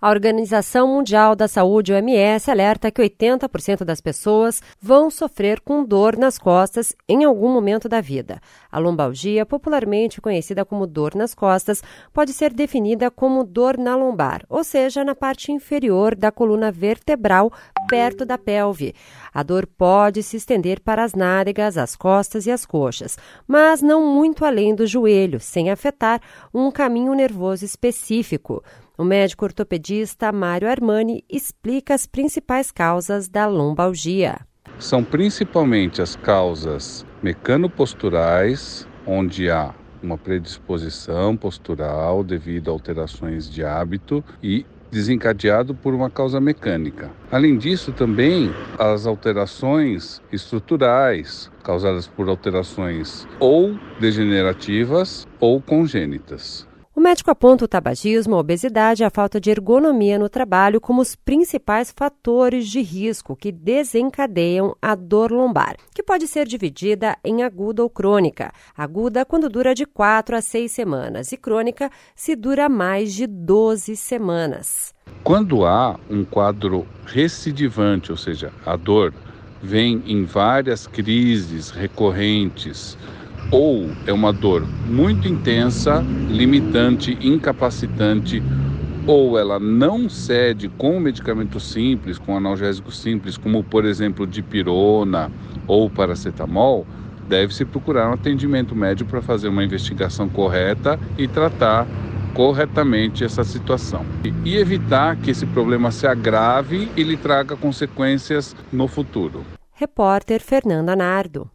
A Organização Mundial da Saúde, OMS, alerta que 80% das pessoas vão sofrer com dor nas costas em algum momento da vida. A lombalgia, popularmente conhecida como dor nas costas, pode ser definida como dor na lombar, ou seja, na parte inferior da coluna vertebral, perto da pelve. A dor pode se estender para as nádegas, as costas e as coxas, mas não muito além do joelho, sem afetar um caminho nervoso específico. O médico ortopedista Mário Armani explica as principais causas da lombalgia. São principalmente as causas mecanoposturais, onde há uma predisposição postural devido a alterações de hábito e desencadeado por uma causa mecânica. Além disso, também as alterações estruturais, causadas por alterações ou degenerativas ou congênitas. O médico aponta o tabagismo, a obesidade e a falta de ergonomia no trabalho como os principais fatores de risco que desencadeiam a dor lombar, que pode ser dividida em aguda ou crônica. Aguda quando dura de 4 a 6 semanas e crônica se dura mais de 12 semanas. Quando há um quadro recidivante, ou seja, a dor vem em várias crises recorrentes, ou é uma dor muito intensa, limitante, incapacitante, ou ela não cede com medicamento simples, com analgésico simples, como por exemplo dipirona ou paracetamol, deve-se procurar um atendimento médico para fazer uma investigação correta e tratar corretamente essa situação. E evitar que esse problema se agrave e lhe traga consequências no futuro. Repórter Fernanda Nardo.